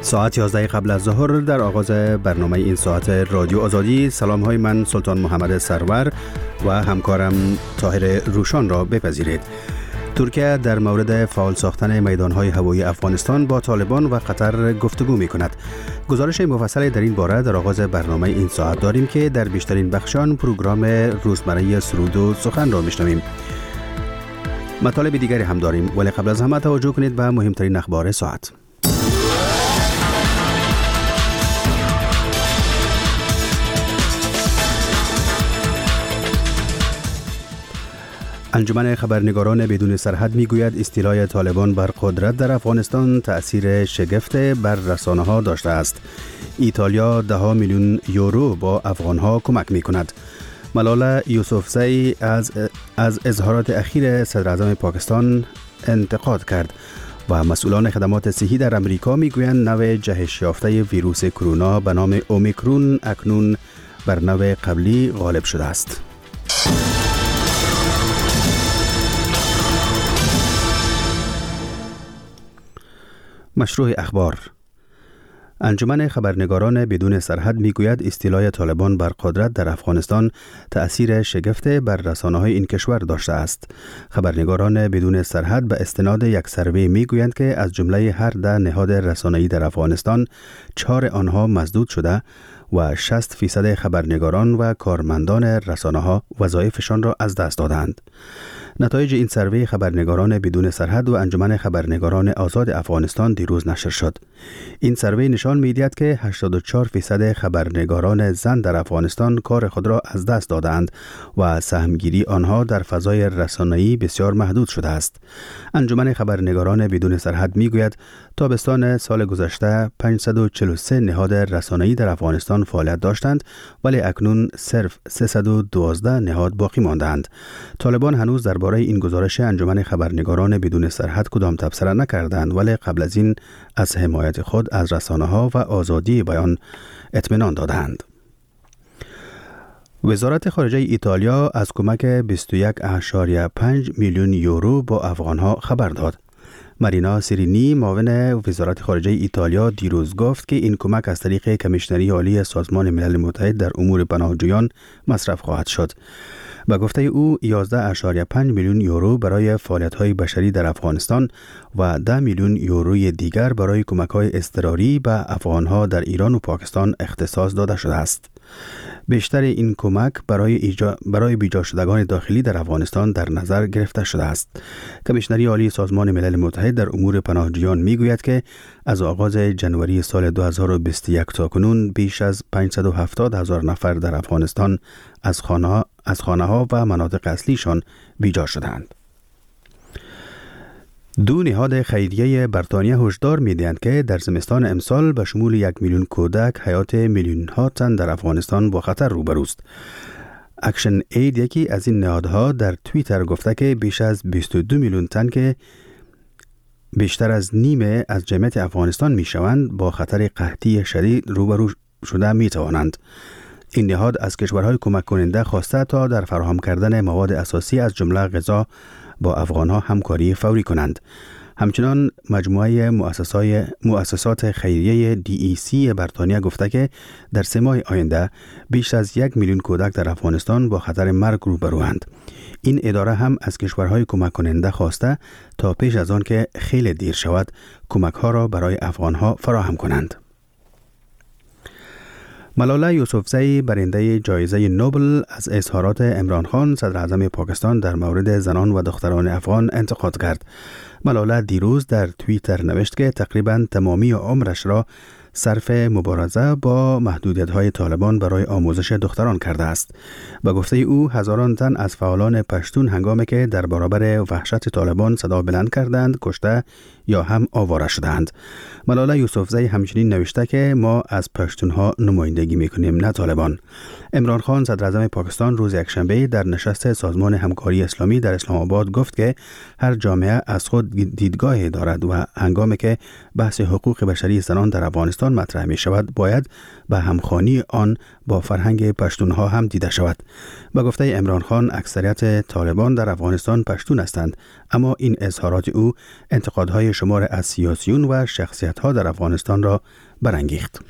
ساعت 11 قبل از ظهر در آغاز برنامه این ساعت رادیو آزادی، سلام های من سلطان محمد سرور و همکارم طاهر روشان را بپذیرید. ترکیه در مورد فعال ساختن میدانهای هوایی افغانستان با طالبان و قطر گفتگو می کند. گزارش مفصل در این باره در آغاز برنامه این ساعت داریم که در بیشترین بخشان پروگرام روزمره سرود و سخن را میشنویم. مطالب دیگری هم داریم، ولی قبل از همه توجه کنید به مهمترین اخبار ساعت. انجمن خبرنگاران بدون سرحد میگوید استیلای طالبان بر قدرت در افغانستان تأثیر شگفت بر رسانه‌ها داشته است. ایتالیا 10 میلیون یورو با افغان‌ها کمک می‌کند. ملاله یوسفزئی از اظهارات اخیر صدر اعظم پاکستان انتقاد کرد و مسئولان خدمات صحی در امریکا میگویند نوع جهش یافته ویروس کرونا به نام اومیکرون اکنون بر نوع قبلی غالب شده است. مشروع اخبار. انجمن خبرنگاران بدون سرحد میگوید استیلای طالبان بر قدرت در افغانستان تأثیر شگفت بر رسانه‌های این کشور داشته است. خبرنگاران بدون سرحد به استناد یک سروی میگویند که از جمله هر 10 نهاد رسانه‌ای در افغانستان 4 آنها مسدود شده و 60% خبرنگاران و کارمندان رسانه‌ها وظایفشان را از دست دادند. نتایج این سروی خبرنگاران بدون سرحد و انجمن خبرنگاران آزاد افغانستان دیروز نشر شد. این سروی نشان می‌دهد که 84% خبرنگاران زن در افغانستان کار خود را از دست دادند و سهمگیری آنها در فضای رسانه‌ای بسیار محدود شده است. انجمن خبرنگاران بدون سرحد می‌گوید تابستان سال گذشته 543 نهاد رسانه‌ای در افغانستان فعالیت داشتند، ولی اکنون صرف 312 نهاد باقی ماندند. طالبان هنوز درباره این گزارش انجمن خبرنگاران بدون سرحد کدام تبصره نکردند، ولی قبل از این از حمایت خود از رسانه‌ها و آزادی بیان اطمینان دادند. وزارت خارجه ایتالیا از کمک 21.5 میلیون یورو با افغانها خبر داد. مارینا سیرینی معاون وزارت خارجه ایتالیا دیروز گفت که این کمک از طریق کمیشنری عالی سازمان ملل متحد در امور پناهجویان مصرف خواهد شد. به گفته او 11.5 میلیون یورو برای فعالیت‌های بشری در افغانستان و 10 میلیون یوروی دیگر برای کمک‌های اضطراری به افغان‌ها در ایران و پاکستان اختصاص داده شده است. بیشتر این کمک برای بیجا شدگان داخلی در افغانستان در نظر گرفته شده است. کمیشنری عالی سازمان ملل متحد در امور پناهجویان میگوید که از آغاز جنوری سال 2021 تا کنون بیش از 570,000 نفر در افغانستان از خانه‌ها و مناطق اصلیشان بیجا شدند. 2 نهاد خیریه بریتانیا هشدار می‌دهند که در زمستان امسال به شمول 1 میلیون کودک حیات میلیون‌ها تن در افغانستان با خطر روبروست. اکشن اید یکی از این نهادها در توییتر گفته که بیش از 22 میلیون تن که بیشتر از نیمه از جمعیت افغانستان میشوند با خطر قحطی شدید روبرو شده میتوانند. این نهاد از کشورهای کمک کننده خواسته تا در فراهم کردن مواد اساسی از جمله غذا با افغانها همکاری فوری کنند. همچنان مجموعه مؤسسات خیریه DEC بریتانیا گفته که در 3 ماه آینده بیش از 1 میلیون کودک در افغانستان با خطر مرگ روبروند. این اداره هم از کشورهای کمک کننده خواسته تا پیش از آن که خیلی دیر شود کمک‌ها را برای افغانها فراهم کنند. ملاله یوسفزئی برنده جایزه نوبل از اظهارات عمران خان صدر اعظم پاکستان در مورد زنان و دختران افغان انتقاد کرد. ملاله دیروز در توییتر نوشت که تقریباً تمامی عمرش را صرف مبارزه با محدودیت‌های طالبان برای آموزش دختران کرده است. به گفته او هزاران تن از فعالان پشتون هنگامی که در برابر وحشت طالبان صدا بلند کردند کشته یا هم آواره شدند. ملاله یوسفزئی همچنین نوشته که ما از پشتونها نمایندگی میکنیم نه طالبان. عمران خان صدر اعظم پاکستان روز یکشنبه در نشست سازمان همکاری اسلامی در اسلام آباد گفت که هر جامعه از خود دیدگاهی دارد و هنگامی که بحث حقوق بشری زنان در افغانستان افغانستان مطرح می شود باید به همخوانی آن با فرهنگ پشتونها هم دیده شود. به گفته عمران خان اکثریت طالبان در افغانستان پشتون هستند، اما این اظهارات او انتقادهای شمار از سیاسیون و شخصیت‌ها در افغانستان را برانگیخت.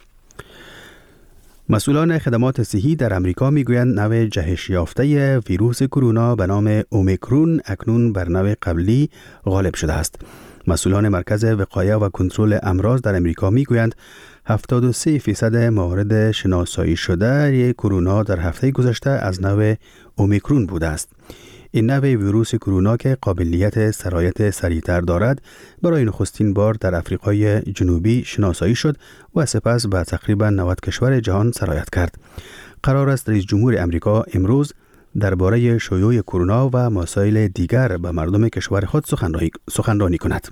مسئولان خدمات صحی در امریکا میگویند نوع جهش یافته ویروس کرونا به نام اومیکرون اکنون بر نوع قبلی غالب شده است. مسئولان مرکز وقایه و کنترل امراض در امریکا میگویند 73% موارد شناسایی شده کرونا در هفته گذشته از نوع اومیکرون بوده است. این نوع ویروس کرونا که قابلیت سرایت سریعتر دارد برای نخستین بار در آفریقای جنوبی شناسایی شد و سپس به تقریبا 90 کشور جهان سرایت کرد. قرار است رئیس جمهور امریکا امروز درباره شیوع کرونا و مسائل دیگر به مردم کشور خود سخنرانی کند.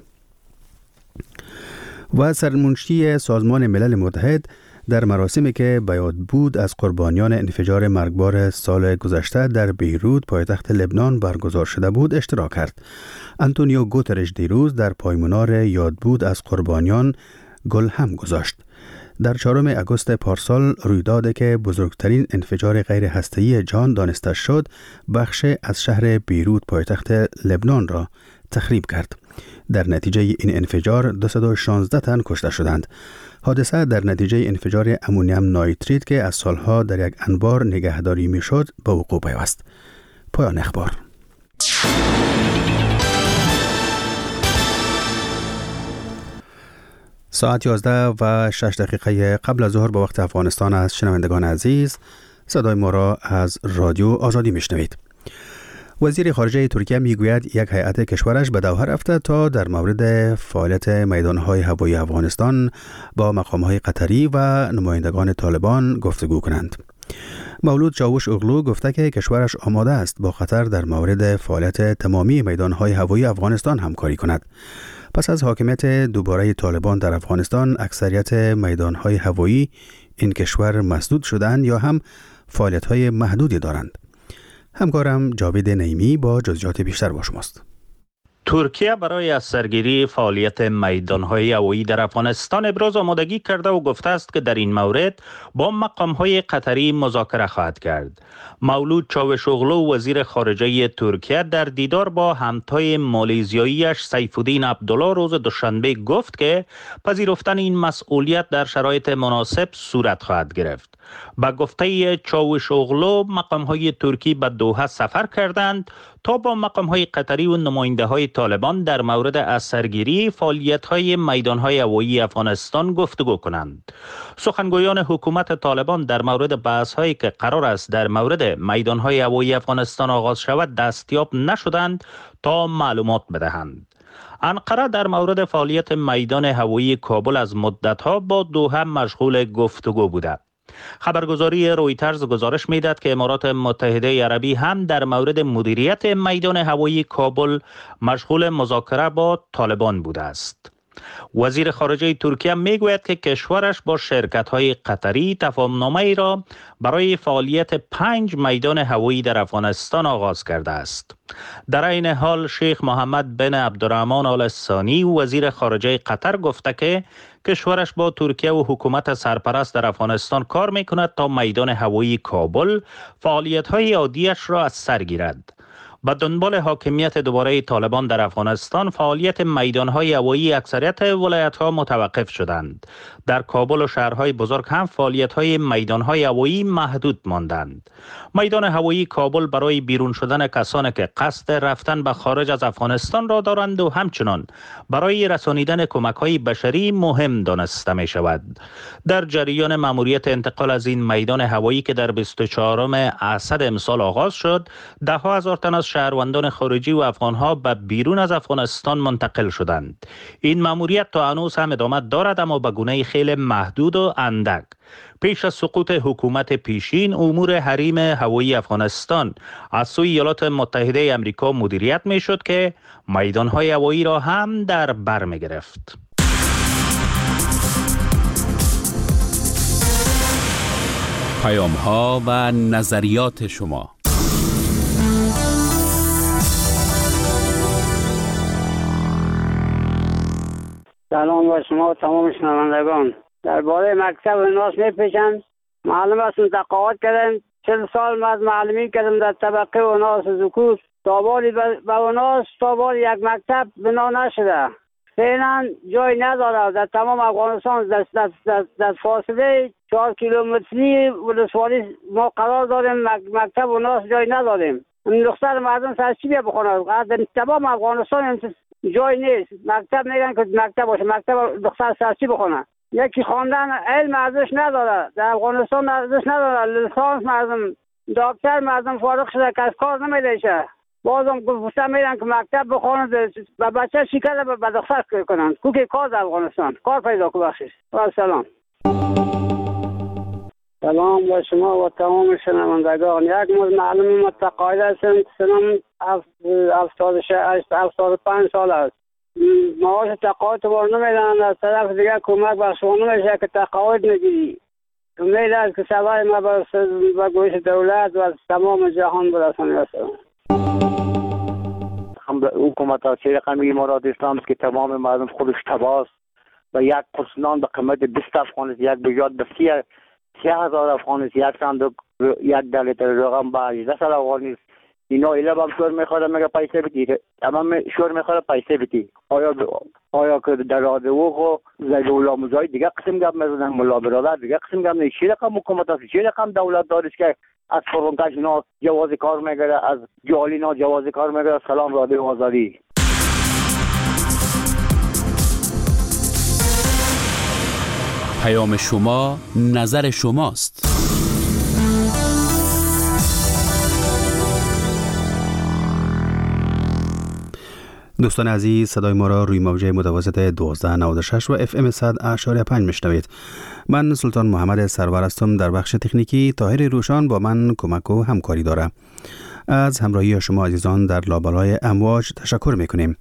و سرمنشی سازمان ملل متحد در مراسمی که به یاد بود از قربانیان انفجار مرگبار سال گذشته در بیروت پایتخت لبنان برگزار شده بود اشتراک کرد. آنتونیو گوترش دیروز در پایمنار یاد بود از قربانیان گل هم گذاشت. در 4 آگوست پارسال رویدادی که بزرگترین انفجار غیر هسته‌ای جهان دانسته شد بخش از شهر بیروت پایتخت لبنان را تخریب کرد. در نتیجه این انفجار 216 تن کشته شدند. حادثه در نتیجه انفجار امونیم نایتریت که از سالها در یک انبار نگهداری میشد به وقوع پیوست. پایان اخبار. ساعت 11:06 قبل از ظهر به وقت افغانستان از شنوندگان عزیز صدای ما را از رادیو آزادی میشنوید. وزیر خارجه ترکیه میگوید یک هیئت کشورش به دوحه رفته تا در مورد فعالیت میدانهای هوایی افغانستان با مقامهای قطری و نمایندگان طالبان گفتگو کنند. مولود چاوش اغلو گفته که کشورش آماده است با قطر در مورد فعالیت تمامی میدانهای هوایی افغانستان همکاری کند. پس از حاکمیت دوباره طالبان در افغانستان اکثریت میدانهای هوایی این کشور مسدود شدند یا هم فعالیت‌های محدودی دارند. همکارم جاوید نعیمی با جزئیات بیشتر با شماست. ترکیه برای از سرگیری فعالیت میدانهای هوایی در افغانستان ابراز آمادگی کرده و گفته است که در این مورد با مقامهای قطری مذاکره خواهد کرد. مولود چاوشوغلو وزیر خارجه ترکیه در دیدار با همتای مالیزیاییش سیفالدین عبدالله روز دوشنبه گفت که پذیرفتن این مسئولیت در شرایط مناسب صورت خواهد گرفت. با گفته چاوشوغلو مقامهای ترکی به دوحه سفر کردند تا با مقامهای قطری و نماینده های طالبان در مورد از سرگیری فعالیت‌های میدانهای هوایی افغانستان گفتگو کنند. سخنگویان حکومت طالبان در مورد بحث‌هایی که قرار است در مورد میدانهای هوایی افغانستان آغاز شود دستیاب نشدند تا معلومات بدهند. انقره در مورد فعالیت میدان هوایی کابل از مدت‌ها با دوحه مشغول گفتگو بوده. خبرگزاری رویترز گزارش می‌دهد که امارات متحده عربی هم در مورد مدیریت میدان هوایی کابل مشغول مذاکره با طالبان بوده است. وزیر خارجه ترکیه میگوید که کشورش با شرکت‌های قطری تفاهم‌نامه‌ای را برای فعالیت 5 میدان هوایی در افغانستان آغاز کرده است. در این حال شیخ محمد بن عبدالرحمن آل ثانی وزیر خارجه قطر گفته که کشورش با ترکیه و حکومت سرپرست در افغانستان کار می‌کند تا میدان هوایی کابل فعالیت‌های عادیش را از سر گیرد. با دنبال حاکمیت دوباره طالبان در افغانستان فعالیت میدانهای هوایی اکثریت ولایت‌ها متوقف شدند. در کابل و شهرهای بزرگ هم فعالیت‌های میدانهای هوایی محدود ماندند. میدان هوایی کابل برای بیرون شدن کسانی که قصد رفتن به خارج از افغانستان را دارند و همچنان برای رسانیدن کمک‌های بشری مهم دانسته می‌شود. در جریان مأموریت انتقال از این میدان هوایی که در 24 اسد امسال آغاز شد، ده‌ها هزار تن از شهروندان خارجی و افغان‌ها به بیرون از افغانستان منتقل شدند. این مأموریت تا هنوز هم ادامه دارد اما به گونه خیلی محدود و اندک. پیش از سقوط حکومت پیشین امور حریم هوایی افغانستان از سوی ایالات متحده آمریکا مدیریت می‌شد که میدان‌های هوایی را هم در بر می‌گرفت. پیام‌ها و نظریات شما. سلام با شما تمام شنوندگان. درباره مکتب و ناس میپیچند. معلم هستم تقاعد کردن 40 سال از معلمی کردم در طبقه و ناس ذکور. تابالی به وناس تابالی یک مکتب بنا نشده. فعلا جای نداره. در تمام افغانستان در فاصله 4 کیلومتری ولسوالی ما قرار داریم. مکتب و ناس جای نداریم. دختر مردم سرچی بیا بخونه. در تمام افغانستان جای نیست. مکتب میگن که مکتب باشه. مکتب دختر سرچی بخونه. یکی خواندن علم ارزش نداره. در افغانستان ارزش نداره. لیسانس مردم دکتر مردم فارغ شده که از کار نمیشه. بازم گفتم میرن که مکتب بخونن و بچه شکر به دختر کنن. کوکی کار در افغانستان کار پیدا کنه. بخشید و سلام. سلام به شما و تمام شنوندگان. یک معلم متقاعد هستم. سنم 75 سال است. معاش تقاعد بار نمیدن. از طرف دیگه کمک به شما نمیشه که تقاعد نگیری. امید است که صدای ما به گوش دولت و تمام جهان برسانه است. حکومت ها چه رقمی امارات اسلام است که تمام مردم خودش تباست و یک قسنان به قیمت 20 افغان است، یک بجات به 30,000 افغان است، یک صندوق یک لیتر رقم به 18 افغان است. اینا ایلا هم شور میخواد میگه پیسه بدی، تمام شور میخواد پیسه بدی. آیا که در رادیو خو زولا مزای دیگه قسم گپ میزنن، ملا برادر دیگه قسم گپ نه. چه رقم حکومت است، چه رقم دولت داره که از فرونکش اینا جواز کار میگیره، از جالینا جواز کار میگیره. سلام رادیو آزادی. پیام شما نظر شماست. دوستان عزیز، صدای ما را روی موجه متوسط 1296 و FM 100.5 میشنوید. من سلطان محمد سرور هستم. در بخش تکنیکی طاهر روشان با من کمک و همکاری داره. از همراهی شما عزیزان در لابلای امواج تشکر میکنیم.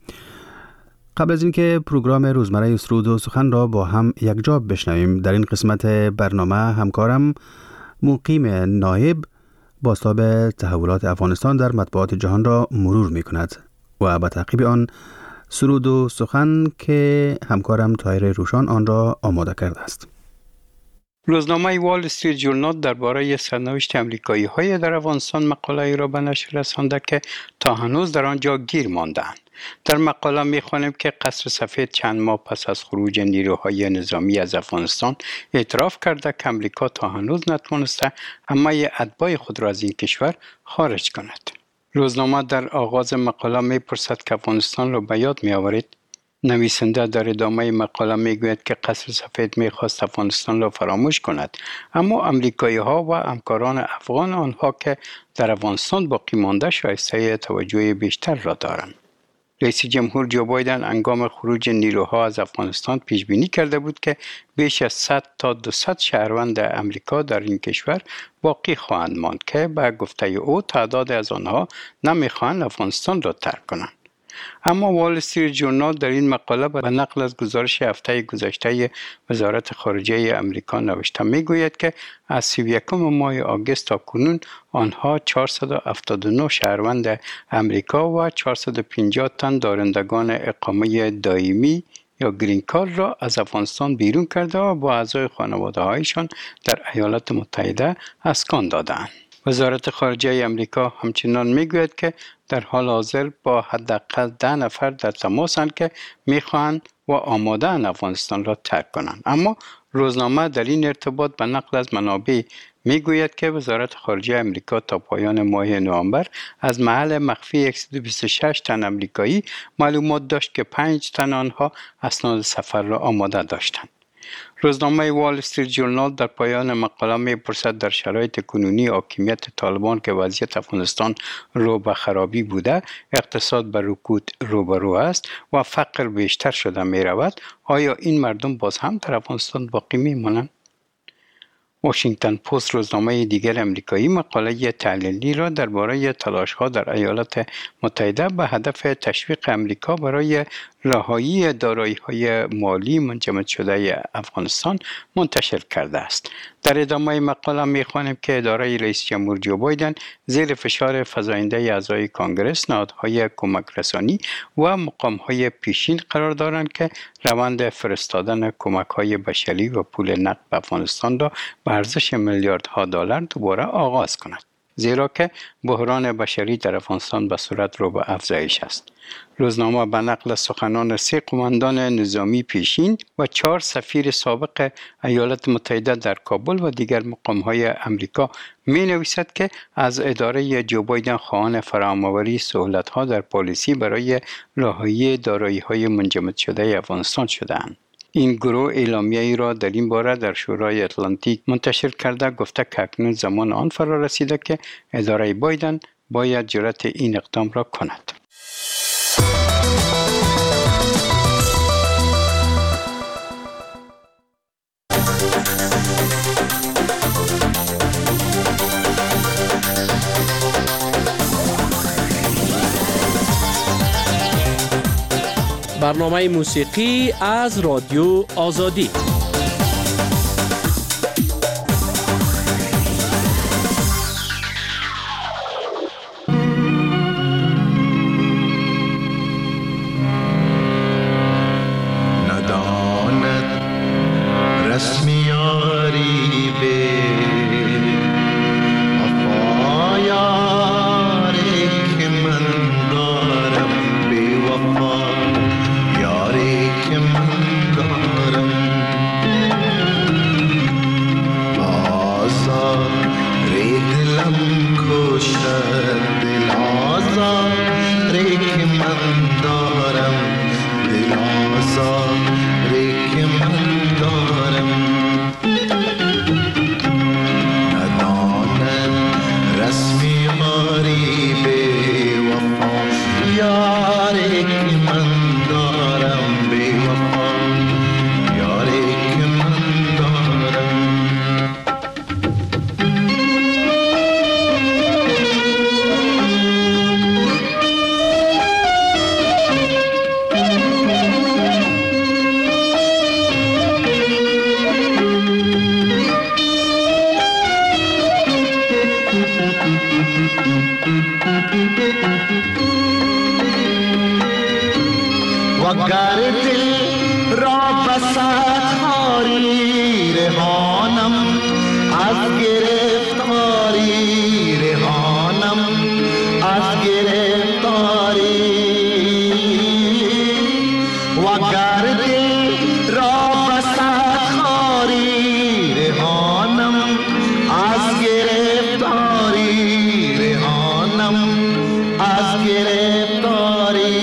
قبل از اینکه پروگرام روزمره سرود و سخن را با هم یکجا بشنویم، در این قسمت برنامه همکارم مقیم نایب بازتاب تحولات افغانستان در مطبوعات جهان را مرور میکند و به تعقیب آن سرود و سخن که همکارم طاهر روشان آن را آماده کرده است. روزنامه وال استریت ژورنال درباره سرنوشت امریکایی‌های در افغانستان مقاله‌ای را به نشر رسانده که تا هنوز در آنجا گیر مانده‌اند. در مقاله می‌خوانیم که قصر سفید چند ماه پس از خروج نیروهای نظامی از افغانستان اعتراف کرده که امریکا تا هنوز نتوانسته همه اتباع خود را از این کشور خارج کند. روزنامه در آغاز مقاله می‌پرسد که افغانستان را به یاد می‌آورید. نویسنده در ادامه مقاله میگوید که قصر سفید میخواست افغانستان را فراموش کند، اما امریکایی ها و همکاران افغان آنها که در افغانستان باقی مانده شایسته توجه بیشتر را دارند. رئیس جمهور جو بایدن هنگام خروج نیروها از افغانستان پیش بینی کرده بود که بیش از 100 تا 200 شهروند امریکا در این کشور باقی خواهند ماند که به گفته او تعداد از آنها نمیخواهند افغانستان را ترک کنند. اما وال استریت ژورنال در این مقاله به نقل از گزارش هفته گذشته وزارت خارجه امریکا نوشته میگوید که از 31 ماه آگوست تا کنون آنها 479 شهروند امریکا و 450 تن دارندگان اقامه دائمی یا گرین کارت را از افغانستان بیرون کرده و با اعضای خانواده‌هایشان در ایالات متحده اسکان دادند. وزارت خارجه امریکا همچنان میگوید که در حال حاضر با حداقل 10 نفر در تماسند که میخواهند و آماده‌اند افغانستان را ترک کنند. اما روزنامه در این ارتباط به نقل از منابع میگوید که وزارت خارجه امریکا تا پایان ماه نوامبر از محل مخفی 126 تن امریکایی معلومات داشت که 5 تن آنها اسناد سفر را آماده داشتند. روزنامه وال استریت ژورنال در پایان مقاله می‌پرسد در شرایط کنونی حاکمیت طالبان که وضعیت افغانستان رو به خرابی بوده، اقتصاد به رکود روبرو است و فقر بیشتر شده می‌رود، آیا این مردم باز هم در افغانستان باقی می‌مانند؟ واشنگتن پست روزنامه دیگر امریکایی مقاله تحلیلی را درباره تلاش‌ها در ایالات متحده به هدف تشویق امریکا برای رهایی دارایی‌های مالی منجمد شده افغانستان منتشر کرده است. در ادامه مقاله می‌خوانیم که اداره رئیس جمهور جو بایدن زیر فشار فزاینده اعضای کانگرس، نهادهای کمک رسانی و مقام‌های پیشین قرار دارند که روند فرستادن کمک‌های بشری و پول نقد به افغانستان را به ارزش میلیاردها دلار دوباره آغاز کند. زیرا که بحران بشری در افغانستان به صورت رو به افزایش است. روزنامه به نقل سخنان 3 قماندان نظامی پیشین و 4 سفیر سابق ایالات متحده در کابل و دیگر مقام‌های امریکا می‌نویسد که از اداره جو بایدن خواهان فراهم‌آوری سهولت‌ها در پالیسی برای رهایی دارایی‌های منجمد شده افغانستان شده‌اند. این گروه اعلامیه‌ای را در این باره در شورای اتلانتیک منتشر کرده گفته که اکنون زمان آن فرا رسیده که اداره بایدن باید جرأت این اقدام را کند. برنامه موسیقی از رادیو آزادی. نداند رسمیاری به وفایاری که من دارم، به وفا یاری که من دارم. آزار دلم کشد، دل آزاری که من دارم، دل آزاری که من دارم. نداند رسمی یاری به وفا یاری که من دارم، به وفا یاری که من دارم. وگر دل را بساتاری رهانم، از گرفتاری رهانم، از گرفتاری. وگر دل را بساتاری رهانم، از گرفتاری رهانم، از گرفتاری.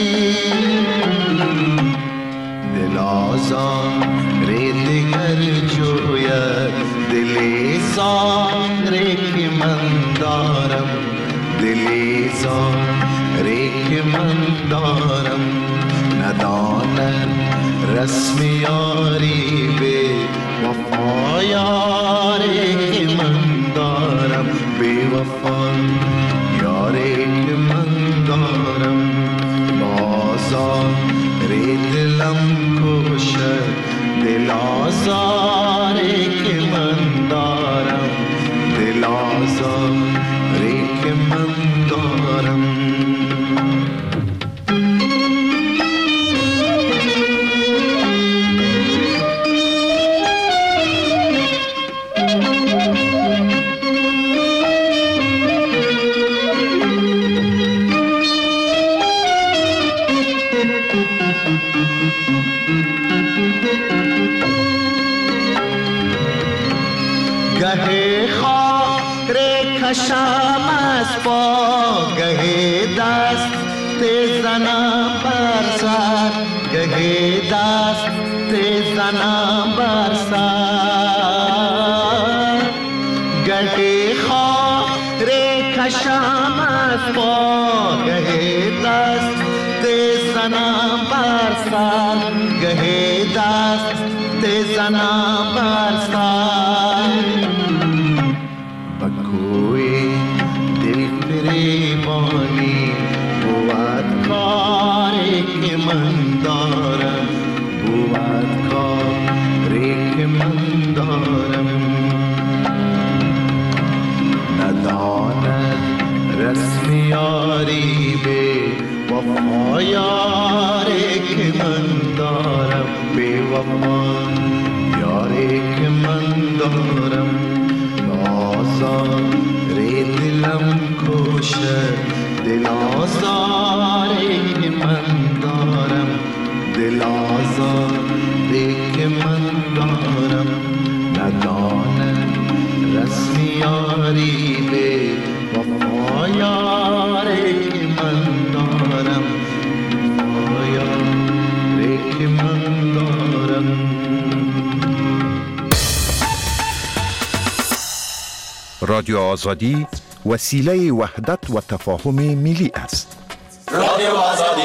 دل آزار دیگر جوید، دل زاری که من دارم، دل زاری که من دارم. نداند رسم یاری به وفا یاری که من دارم، به وفا یاری که من دارم. آزار دلم کشد، دل آزاری که من دارم، دل آزاری که من دارم. گه خاک کشم از پا، گه دست زنم بر سر، گه دست زنم بر سر. گه خاک کشم از پا، گه دست زنم بر سر، گه دست زنم بر سر. بکوی دل فریبانی بود کاری که من دارم، دل آزاری که من دارم، دل آزاری که من دارم، ندانه رسمی یاری به وفا یاری که من دارم، وفا یاری که من دارم. رادیو آزادی وسیله وحدت و تفاهم ملی است. رادیو آزادی.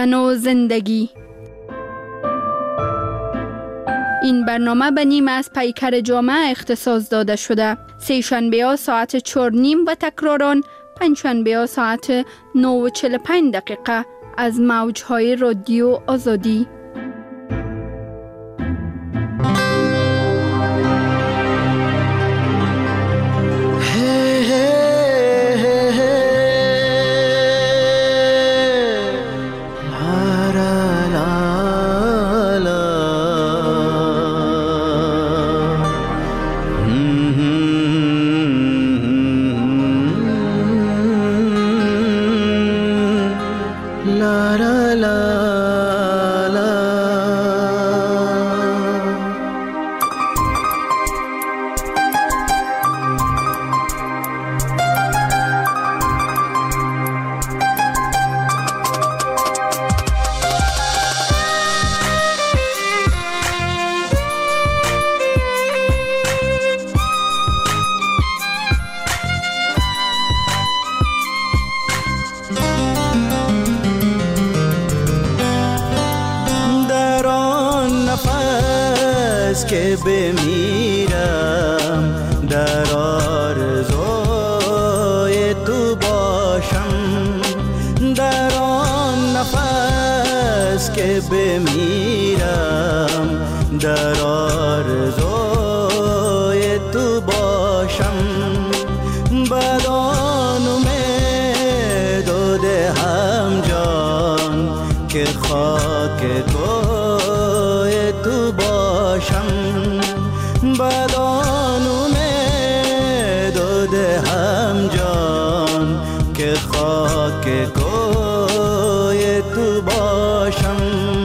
زن و زندگی. این برنامه به نیم از پیکر جامعه اختصاص داده شده. سه شنبه ها ساعت 4:30 و تکراران پنجشنبه ها ساعت 9:45 از موجهای رادیو آزادی. که بمیرم در آرزوی تو باشم، در آن نفس که بمیرم در آرزوی تو باشم، بدان امید و دهم جان که خاک کوی تو باشم، بدان امید و دهم جان که خاک کوی تو باشم.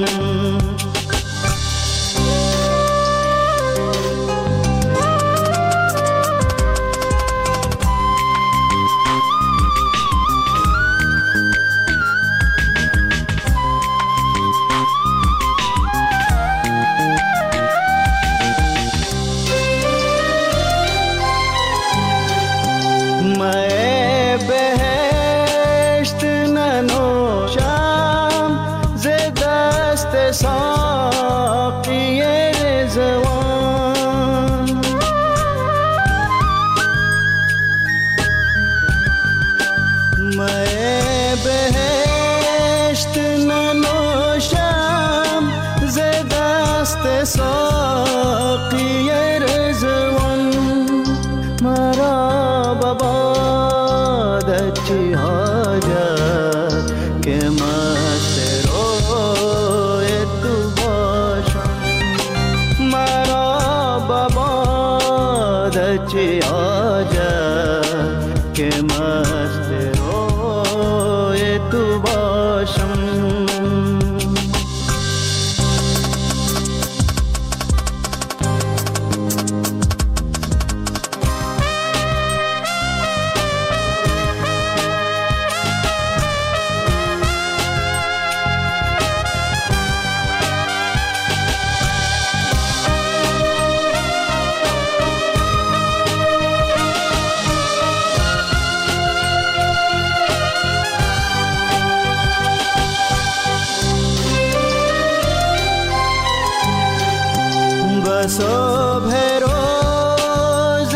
صبح روز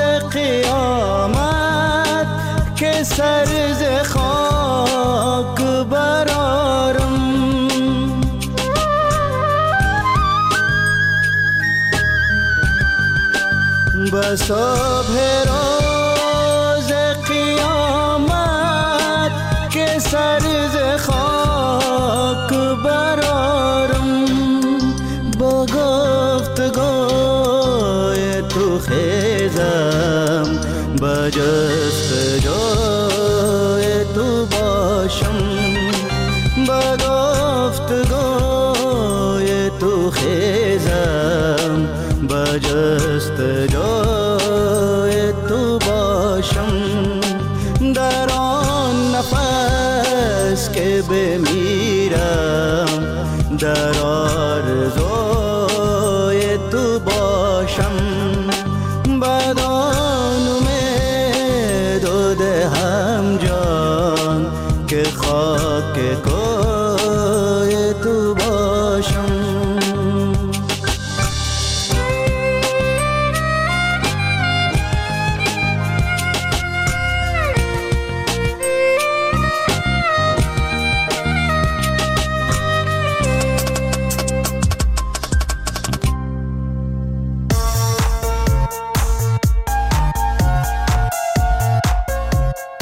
قیامت که سر ز خاک برارم، به صبح روز قیامت که سر ز خاک برارم، با گفتگوی تو خیزم با جستجوی تو باشم، با گفتگوی تو خیزم با جستجوی تو باشم، در آن نفس که بمیرم در آرزوی تو باشم، بدان امید و دهم جان که خاک کوی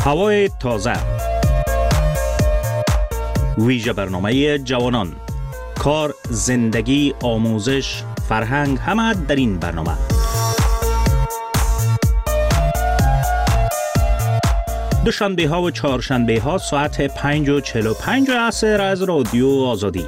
هوای تازه، ویژه برنامه جوانان، کار، زندگی، آموزش، فرهنگ، همه در این برنامه. دوشنبه ها و چهارشنبه ها ساعت 5:45 عصر از رادیو آزادی.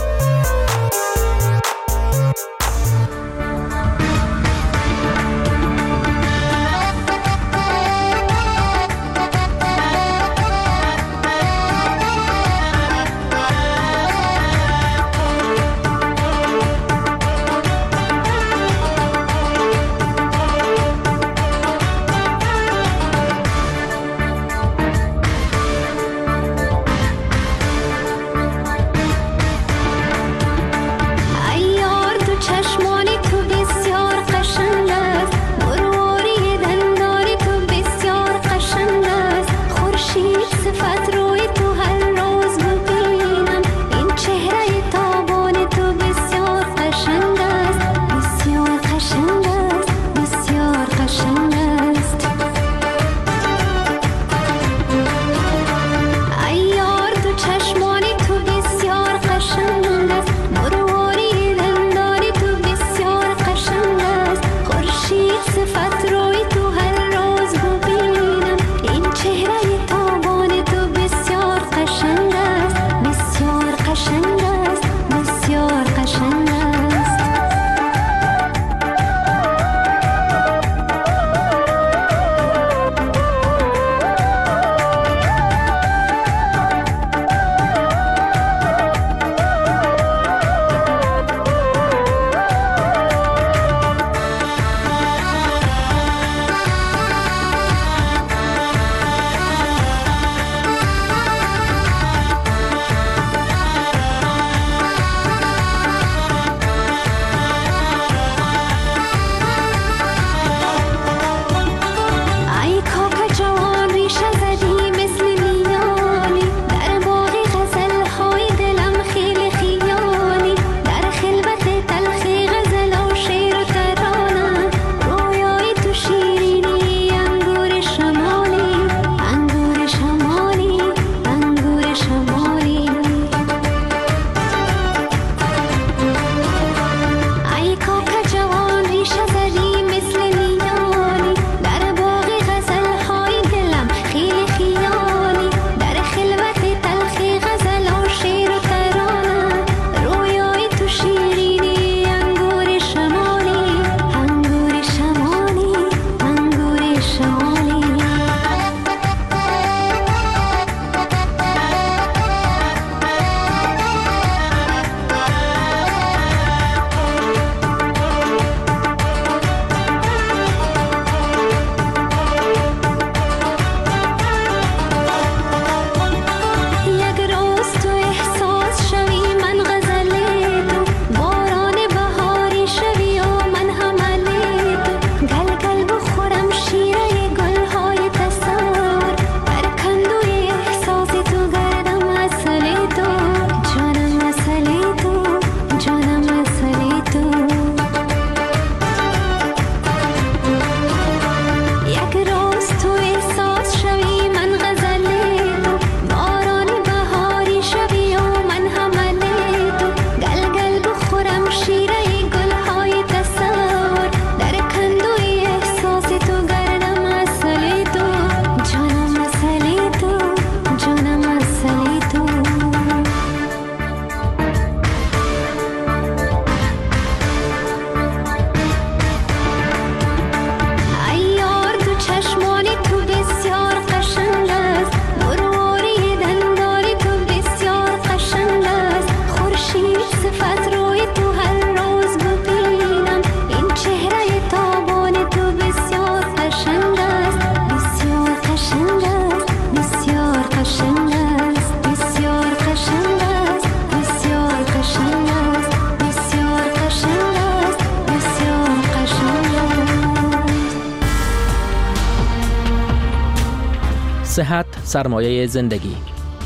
صحت سرمایه زندگی.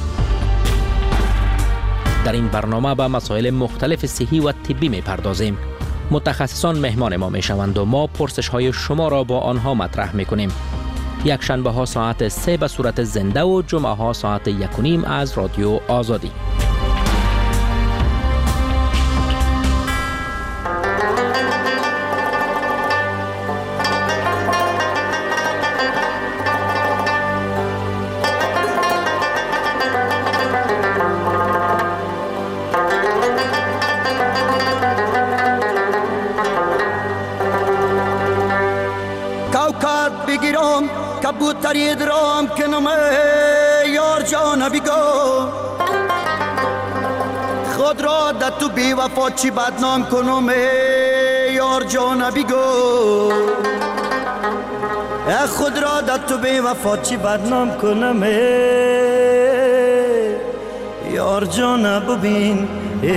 در این برنامه به مسائل مختلف صحی و طبی می‌پردازیم. متخصصان مهمان ما می‌شوند و ما پرسش‌های شما را با آنها مطرح می‌کنیم. یک شنبه ها ساعت 3 به صورت زنده و جمعه ها ساعت 1:30 از رادیو آزادی. کبوتری درام کنم یار جان بیگو خود را در تو بی وفا چی بدنام کنم یار جان بیگو خود را در تو بی وفا چی بدنام کنم یار جان ببین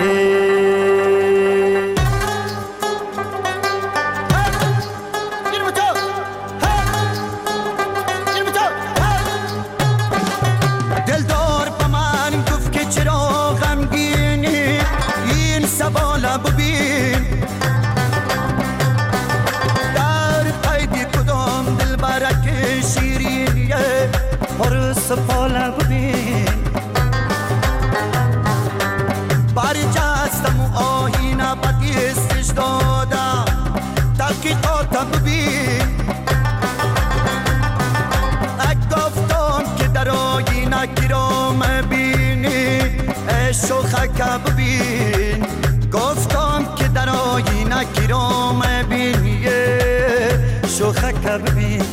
سفاله ببین برجستم و آهینه بدیستش دادم تحقیقاتم ببین گفتم که در آهینه گرام بینی شوخک ببین گفتم که در آهینه گرام بینی شوخک ببین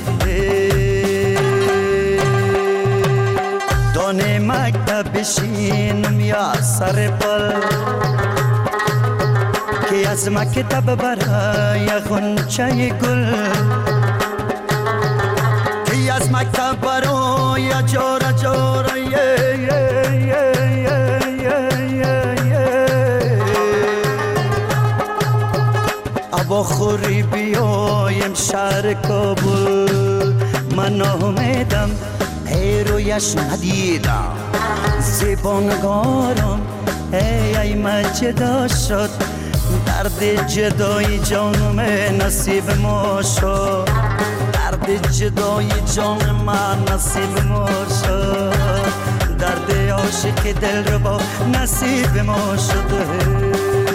دانه مکتب بشینم یا سر پل که از مکتب برای غنچه گل که از مکتب برای جاره جاره ابا خوری بیایم شهر کابل من امیدم رویش ندیدم زبانگارم ای مجدا شد درد جدای جانم نصیب ما شد درد جدای جان من نصیب ما شد درد عاشق دل رو با نصیب ما شد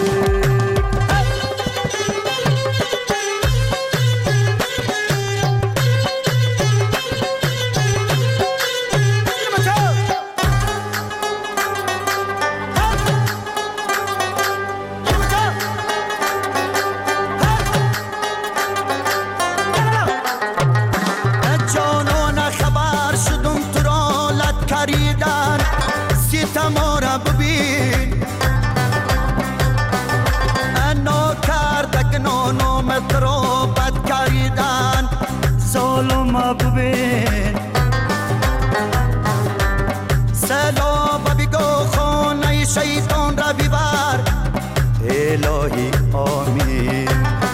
سلام بگو خانه شیطان را ببر الهی آمین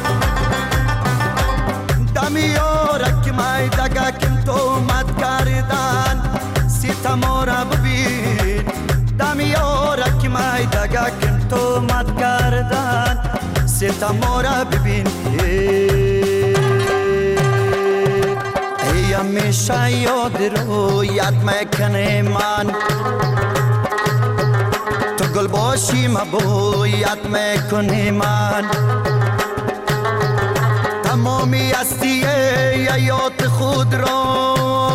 دمیارک میدگکم تو مد کردن ستما را ببین دمیارک میدگکم تو مد کردن ستما را ببین همیشه یاد رویت میکنه من تو گل باشی مبویت میکنه من تمامی هستی یاد خود را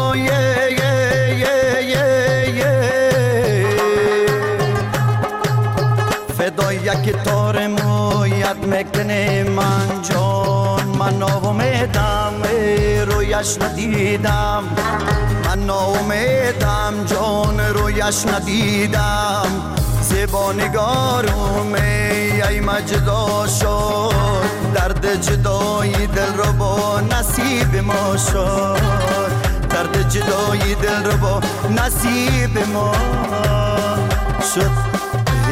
فدای یک تار مویت میکنه من جان من امیدم رویش ندیدم من امیدم جان رویش ندیدم زبانگارم ای مجدا شد درد جدای دل رو با نصیب ما شد درد جدای دل رو با نصیب ما شد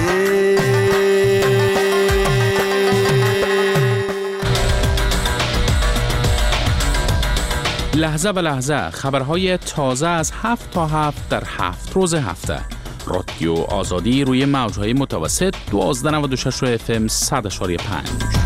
لحظه به لحظه خبرهای تازه از 7 تا 7 در 7 روز هفته. رادیو آزادی روی موجهای متوسط 1296 FM 100.5.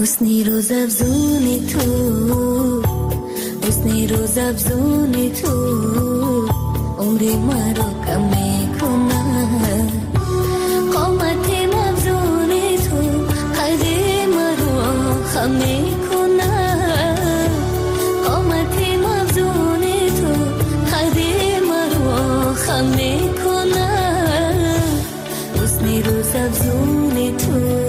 حسنی روز افزونی تو، حسنی روز افزونی تو، عمری مرا کم میکنه. قامت افزونی تو قدی مرا خم میکنه. قامت افزونی تو قدی مرا خم میکنه. حسنی روز افزونی تو.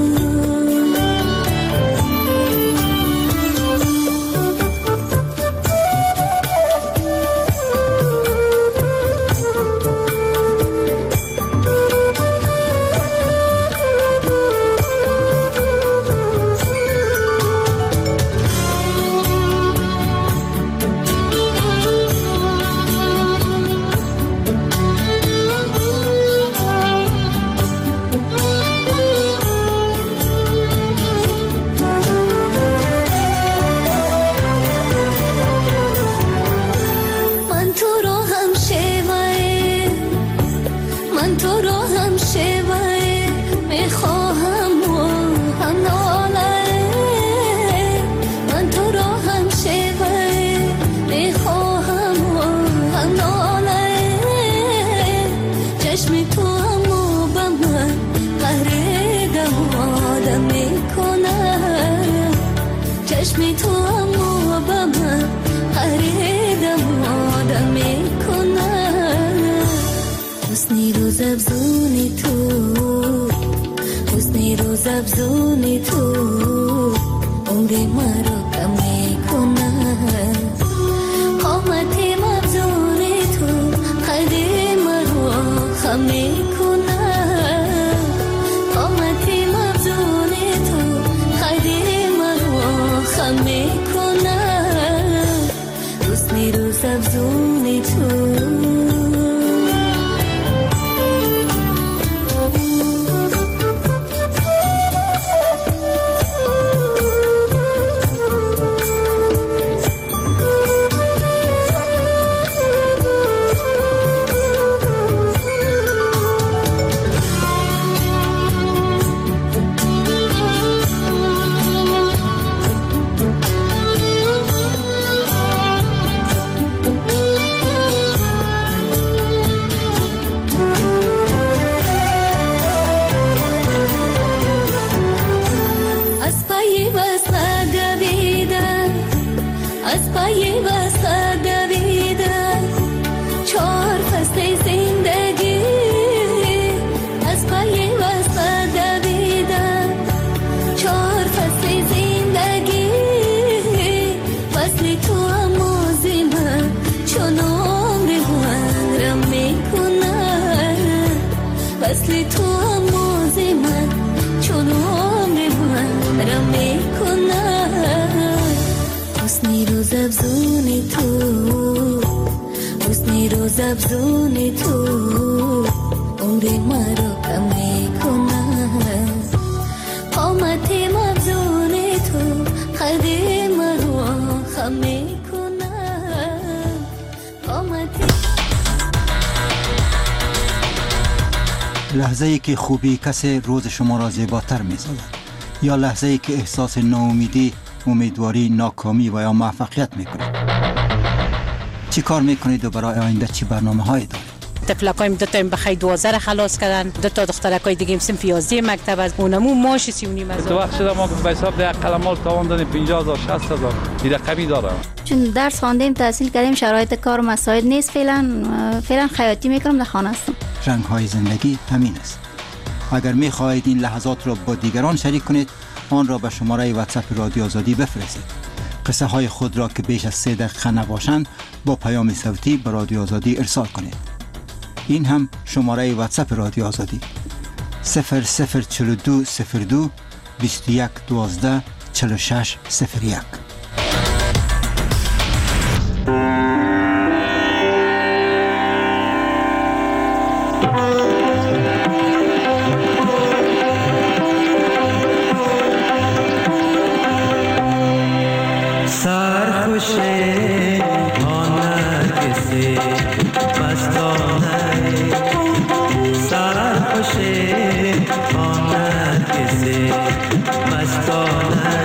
افزونی تو عمری مرا کم میکنه. قامت افزونی تو قدی مرا خم میکنه. قامت افزونی تو قدی مرا خم میکنه. حسنی روز افزونی تو. افزونی تو عمری مرا کم میکنه. قامت افزونی تو قدی مرا خم میکنه. قامت لحظه ای که خوبی کسی روز شما را زیباتر می‌سازد، یا لحظه ای که احساس ناامیدی، امیدواری، ناکامی و یا موفقیت میکنید. چی کار میکنید و برای آینده چی برنامه‌هایی دارید؟ طفلکایم دو تا بخی 12 خلاص کردن، دو تا دخترکای دیگه صنف 11 مکتب از اونمو ماش 39 هزار. تو وقت شده ما به حساب ده قلمال تاوان دادیم 50000 60000 این رقمی داره. چون درس خواندیم تحصیل کردیم شرایط کار مساعد نیست، فعلا خیاطی میکنم، در خانه هستم. رنگ‌های زندگی همین است. اگر می‌خواهید این لحظات را با دیگران شریک کنید، آن را به شماره واتساپ رادیو آزادی بفرستید. قصه های خود را که بیش از 3 دقیقه نباشند با پیام صوتی به رادیو آزادی ارسال کنید. این هم شماره واتساپ رادیو آزادی 0042 02 21 12 46 01. Mastana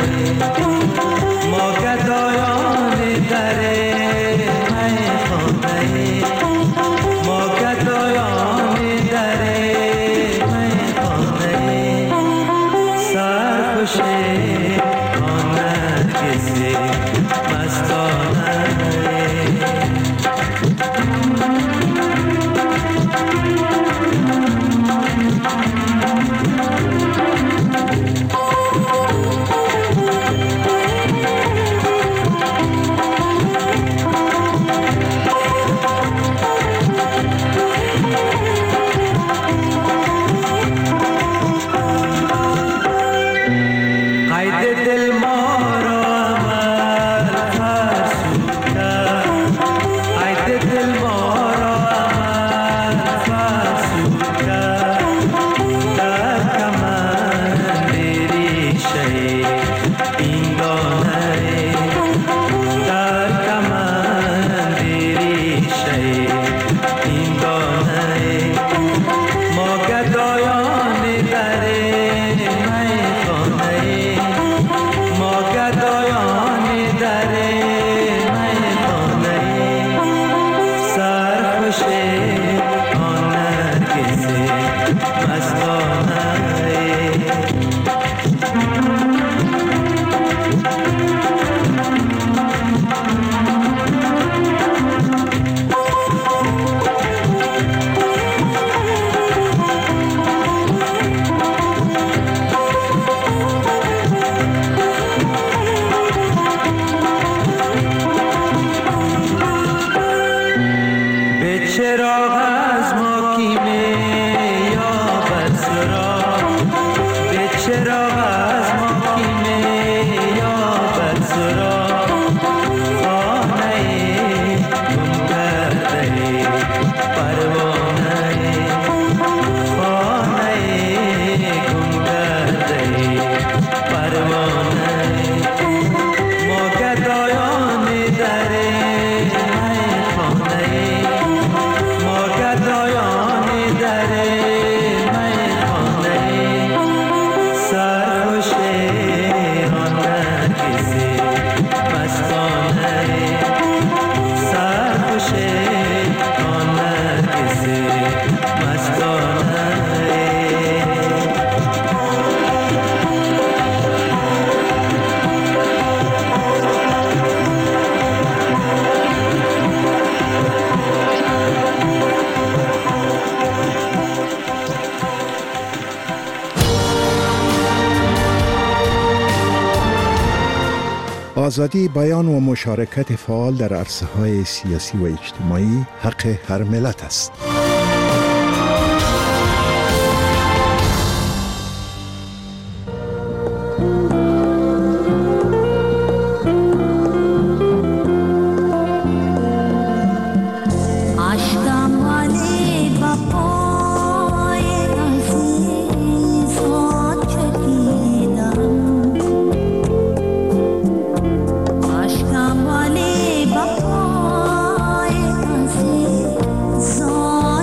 آزادی بیان و مشارکت فعال در عرصه‌های سیاسی و اجتماعی حق هر ملت است. Saw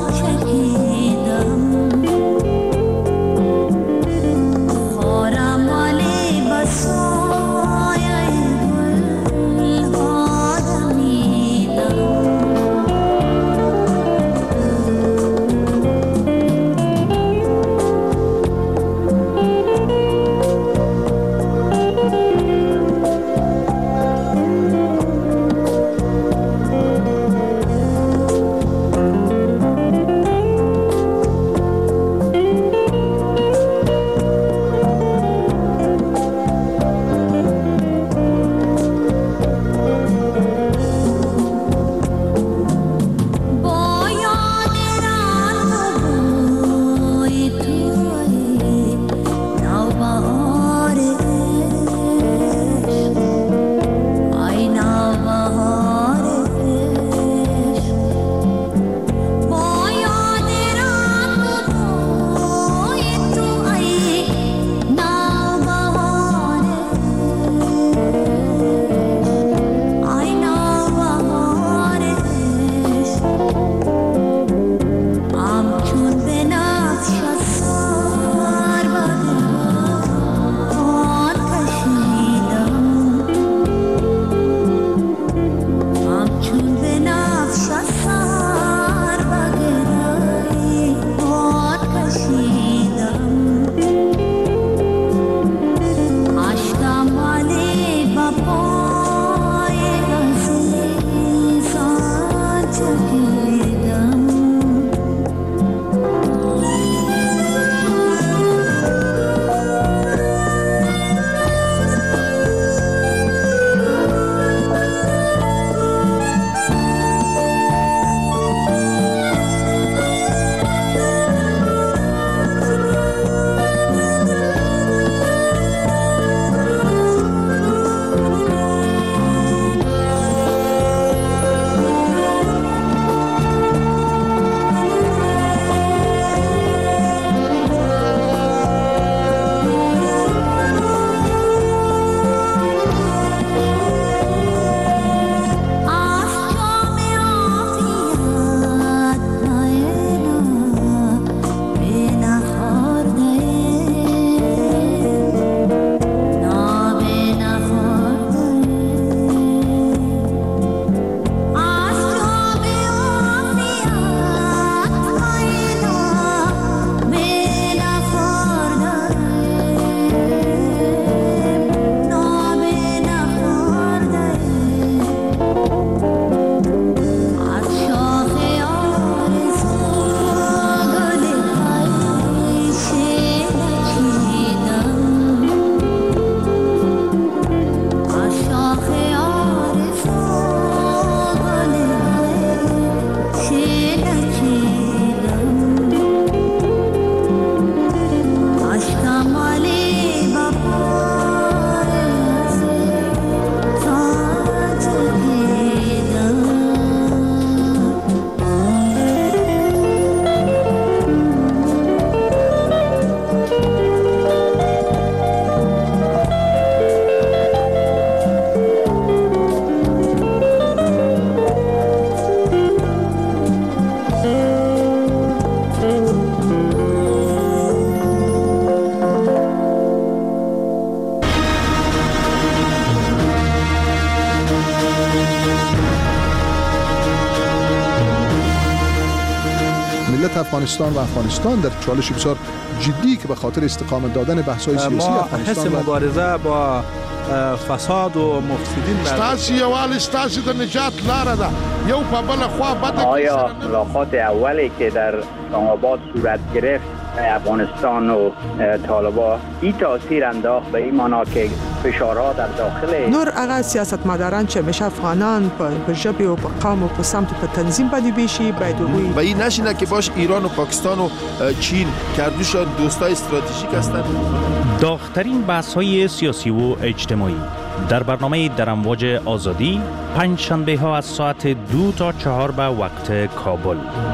افغانستان و افغانستان در چالش بسیار جدی که به خاطر استقامت دادن بحث‌های سیاسی افغانستان حس مبارزه با فساد و مفسدین ستاسي یوال ستاسي د نجات لاره ده یو په بل خوا بده. آیا ملاقات اولی که در اسلام آباد صورت گرفت افغانستان و طالبان این تاثیر انداخت به این معنا که فشارها در داخل نور هغه سیاستمداران چې همیشه افغانان په ژبه او په قوم او په سمت په تنظیم باندې بیشي باید وي و این نشینه که باش ایران و پاکستان و چین کردوشان دوستای استراتژیک هستند. داغ‌ترین بحث‌های سیاسی و اجتماعی در برنامه در امواج آزادی پنج شنبه ها از ساعت 2 تا 4 به وقت کابل.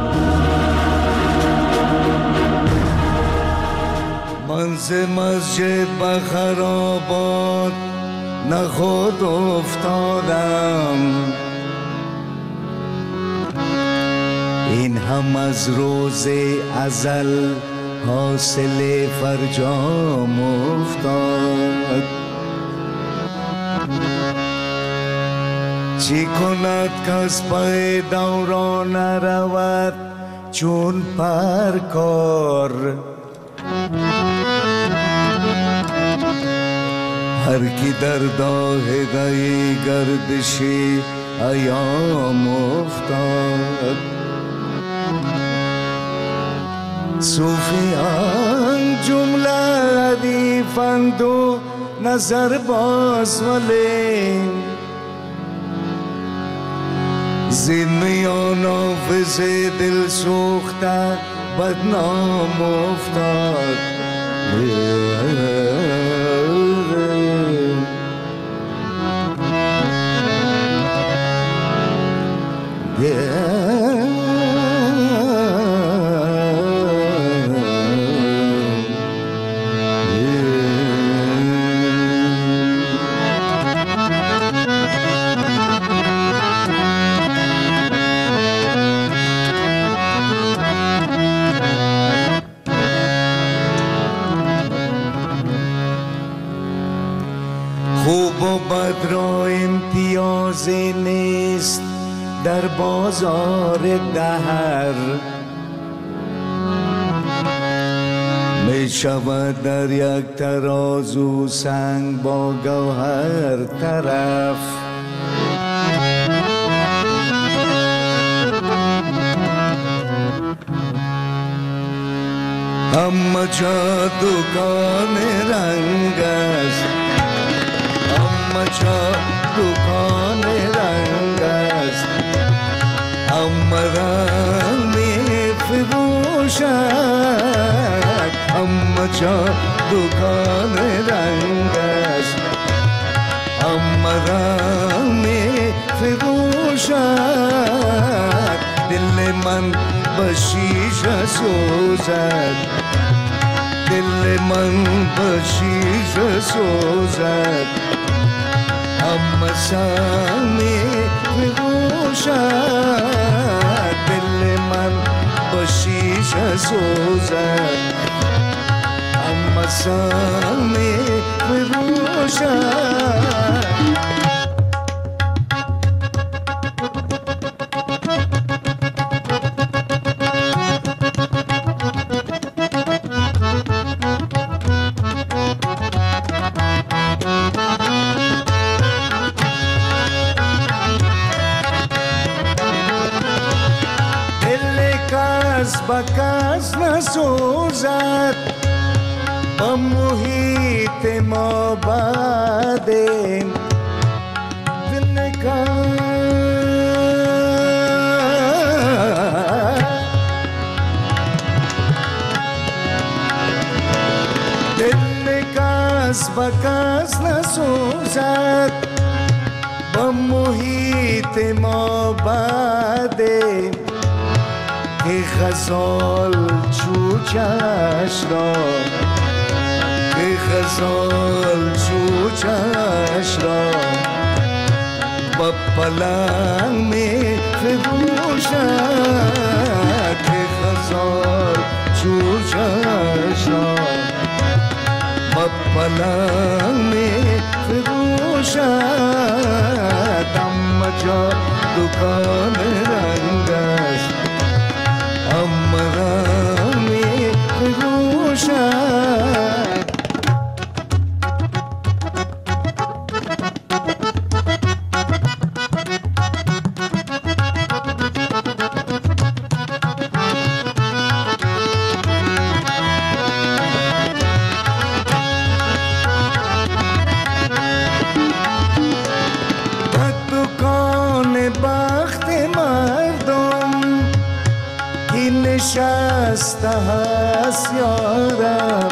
من ز مسجد به خرابات نخود افتادم، این هم از روز ازل حاصل فرجام افتاد. چی کند کس پای دوران رود چون پرکار، هر کی در داهگه گردشی ایام افتاد. صوفیان جمله ردیفند و نظر باز ولی زین میان آفز دل سوخته بدنام افتاد. خوب و بد را امتیازی نیست در بازار دهر، می شود در یک ترازو سنگ با گوهر طرف. همه جا دکان رنگ است، همه جا دکان رنگ است، همه رنگ می فروشد. همه جا دکان رنگ است، همه رنگ می فروشد. دل من به شیشه سوزد، دل من به شیشه سوزد. همه سر می فروشد، دل من به شیشه سوزد. همه سر می فروشد. بکس نسوزد با محیط ما بعدیم. دل کس بکس نسوزد با محیط ما بعدیم. که غزال چوچش را، که غزال چوچش را با پلنگ می فروشد. که غزال چوچش را با پلنگ می فروشد. همه جا دکان رنگ است، همه است یارب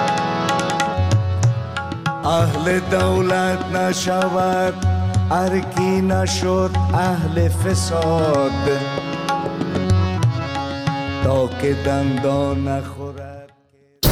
اهل دولت نشود ارکی نشد اهل فساد تا که دندان نخورد